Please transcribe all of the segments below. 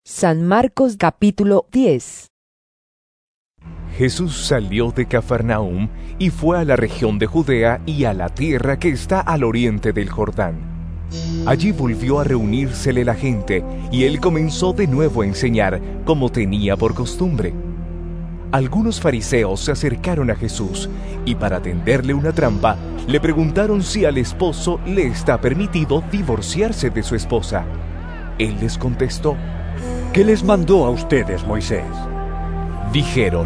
San Marcos capítulo 10. Jesús salió de Cafarnaúm y fue a la región de Judea y a la tierra que está al oriente del Jordán. Allí volvió a reunírsele la gente, y él comenzó de nuevo a enseñar, como tenía por costumbre. Algunos fariseos se acercaron a Jesús, y para tenderle una trampa, le preguntaron si al esposo le está permitido divorciarse de su esposa. Él les contestó: ¿Qué les mandó a ustedes Moisés? Dijeron: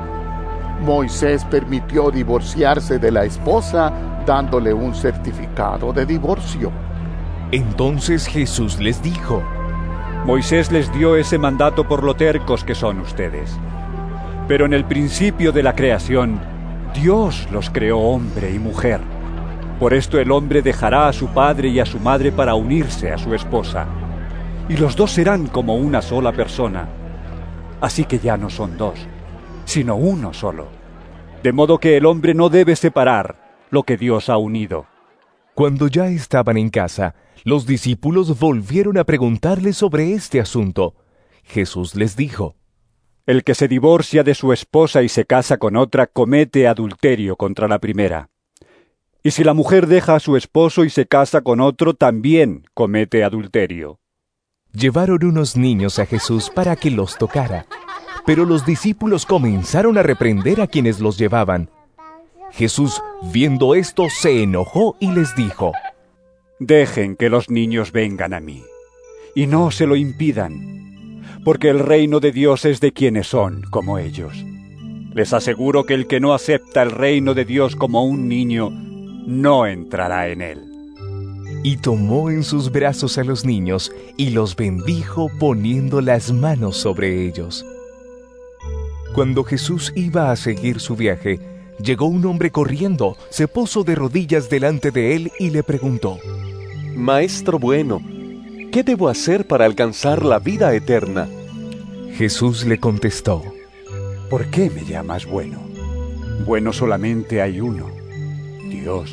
Moisés permitió divorciarse de la esposa dándole un certificado de divorcio. Entonces Jesús les dijo: Moisés les dio ese mandato por lo tercos que son ustedes. Pero en el principio de la creación, Dios los creó hombre y mujer. Por esto el hombre dejará a su padre y a su madre para unirse a su esposa, y los dos serán como una sola persona. Así que ya no son dos, sino uno solo. De modo que el hombre no debe separar lo que Dios ha unido. Cuando ya estaban en casa, los discípulos volvieron a preguntarle sobre este asunto. Jesús les dijo: El que se divorcia de su esposa y se casa con otra comete adulterio contra la primera. Y si la mujer deja a su esposo y se casa con otro, también comete adulterio. Llevaron unos niños a Jesús para que los tocara, pero los discípulos comenzaron a reprender a quienes los llevaban. Jesús, viendo esto, se enojó y les dijo: Dejen que los niños vengan a mí, y no se lo impidan, porque el reino de Dios es de quienes son como ellos. Les aseguro que el que no acepta el reino de Dios como un niño, no entrará en él. Y tomó en sus brazos a los niños y los bendijo poniendo las manos sobre ellos. Cuando Jesús iba a seguir su viaje, llegó un hombre corriendo, se puso de rodillas delante de él y le preguntó: Maestro bueno, ¿qué debo hacer para alcanzar la vida eterna? Jesús le contestó: ¿Por qué me llamas bueno? Bueno solamente hay uno, Dios.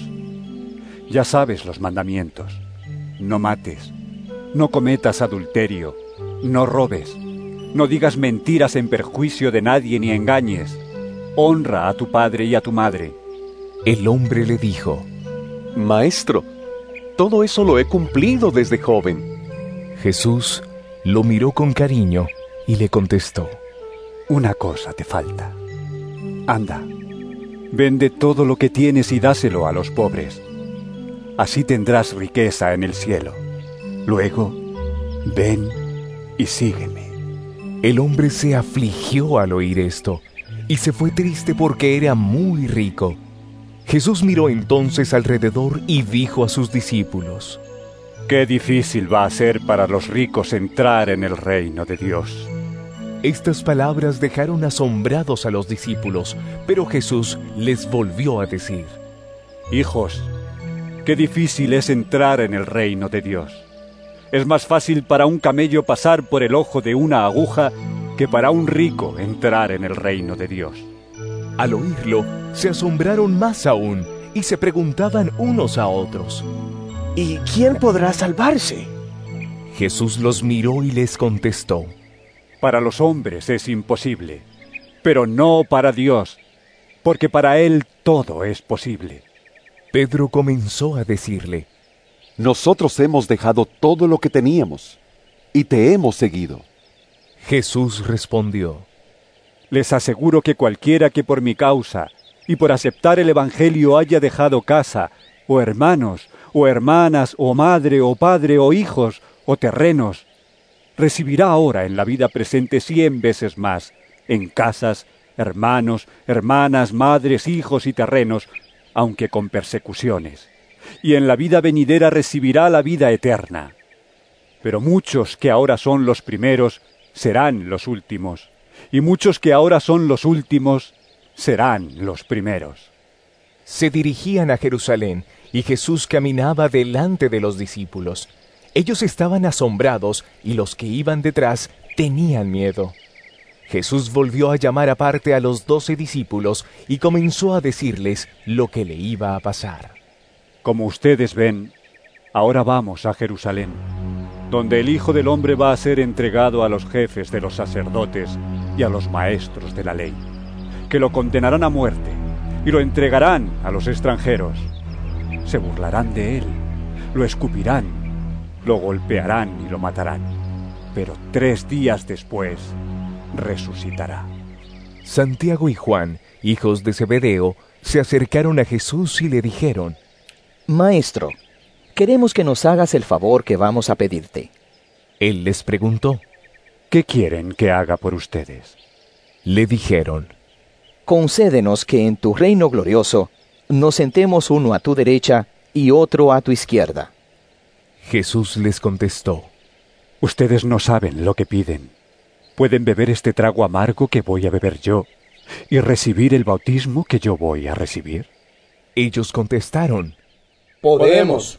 Ya sabes los mandamientos: no mates, no cometas adulterio, no robes, no digas mentiras en perjuicio de nadie ni engañes, honra a tu padre y a tu madre. El hombre le dijo: Maestro, todo eso lo he cumplido desde joven. Jesús lo miró con cariño y le contestó: Una cosa te falta. Anda, vende todo lo que tienes y dáselo a los pobres. Así tendrás riqueza en el cielo. Luego, ven y sígueme. El hombre se afligió al oír esto, y se fue triste porque era muy rico. Jesús miró entonces alrededor y dijo a sus discípulos: Qué difícil va a ser para los ricos entrar en el reino de Dios. Estas palabras dejaron asombrados a los discípulos, pero Jesús les volvió a decir: Hijos, qué difícil es entrar en el reino de Dios. Es más fácil para un camello pasar por el ojo de una aguja que para un rico entrar en el reino de Dios. Al oírlo, se asombraron más aún y se preguntaban unos a otros: ¿Y quién podrá salvarse? Jesús los miró y les contestó: Para los hombres es imposible, pero no para Dios, porque para Él todo es posible. Pedro comenzó a decirle: Nosotros hemos dejado todo lo que teníamos y te hemos seguido. Jesús respondió: Les aseguro que cualquiera que por mi causa y por aceptar el Evangelio haya dejado casa, o hermanos, o hermanas, o madre, o padre, o hijos, o terrenos, recibirá ahora en la vida presente 100 veces más, en casas, hermanos, hermanas, madres, hijos y terrenos, aunque con persecuciones, y en la vida venidera recibirá la vida eterna. Pero muchos que ahora son los primeros serán los últimos, y muchos que ahora son los últimos serán los primeros. Se dirigían a Jerusalén, y Jesús caminaba delante de los discípulos. Ellos estaban asombrados, y los que iban detrás tenían miedo. Jesús volvió a llamar aparte a los 12 discípulos y comenzó a decirles lo que le iba a pasar. Como ustedes ven, ahora vamos a Jerusalén, donde el Hijo del Hombre va a ser entregado a los jefes de los sacerdotes y a los maestros de la ley, que lo condenarán a muerte y lo entregarán a los extranjeros. Se burlarán de él, lo escupirán, lo golpearán y lo matarán, pero 3 días después resucitará. Santiago y Juan, hijos de Zebedeo, se acercaron a Jesús y le dijeron: Maestro, queremos que nos hagas el favor que vamos a pedirte. Él les preguntó: ¿Qué quieren que haga por ustedes? Le dijeron: Concédenos que en tu reino glorioso nos sentemos uno a tu derecha y otro a tu izquierda. Jesús les contestó: Ustedes no saben lo que piden. ¿Pueden beber este trago amargo que voy a beber yo y recibir el bautismo que yo voy a recibir? Ellos contestaron: Podemos.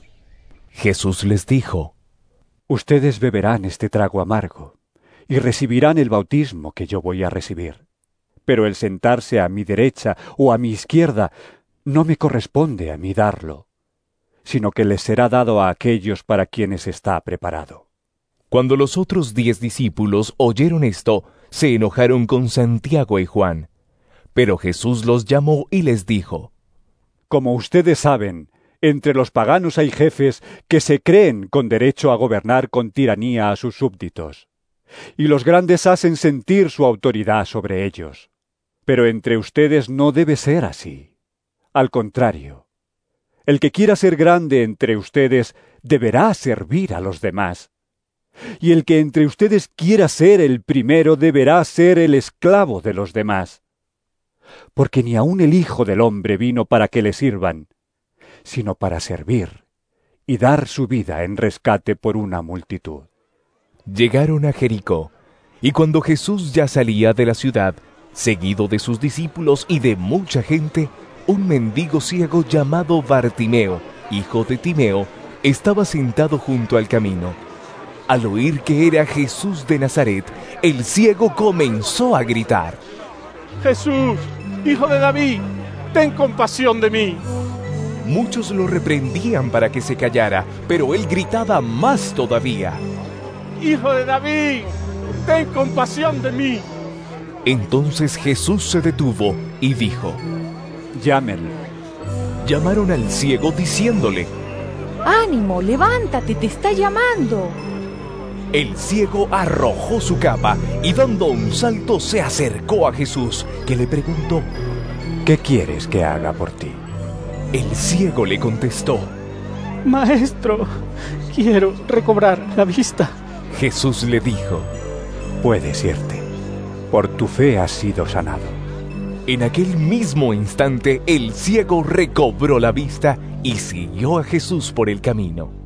Jesús les dijo: Ustedes beberán este trago amargo y recibirán el bautismo que yo voy a recibir. Pero el sentarse a mi derecha o a mi izquierda no me corresponde a mí darlo, sino que les será dado a aquellos para quienes está preparado. Cuando los otros 10 discípulos oyeron esto, se enojaron con Santiago y Juan. Pero Jesús los llamó y les dijo: Como ustedes saben, entre los paganos hay jefes que se creen con derecho a gobernar con tiranía a sus súbditos, y los grandes hacen sentir su autoridad sobre ellos. Pero entre ustedes no debe ser así. Al contrario, el que quiera ser grande entre ustedes deberá servir a los demás. Y el que entre ustedes quiera ser el primero deberá ser el esclavo de los demás. Porque ni aun el Hijo del Hombre vino para que le sirvan, sino para servir y dar su vida en rescate por una multitud. Llegaron a Jericó, y cuando Jesús ya salía de la ciudad, seguido de sus discípulos y de mucha gente, un mendigo ciego llamado Bartimeo, hijo de Timeo, estaba sentado junto al camino. Al oír que era Jesús de Nazaret, el ciego comenzó a gritar: Jesús, hijo de David, ten compasión de mí. Muchos lo reprendían para que se callara, pero él gritaba más todavía: Hijo de David, ten compasión de mí. Entonces Jesús se detuvo y dijo: Llámenlo. Llamaron al ciego diciéndole: ¡Ánimo, levántate, te está llamando! El ciego arrojó su capa y dando un salto se acercó a Jesús, que le preguntó: ¿Qué quieres que haga por ti? El ciego le contestó: Maestro, quiero recobrar la vista. Jesús le dijo: Puedes irte, por tu fe has sido sanado. En aquel mismo instante el ciego recobró la vista y siguió a Jesús por el camino.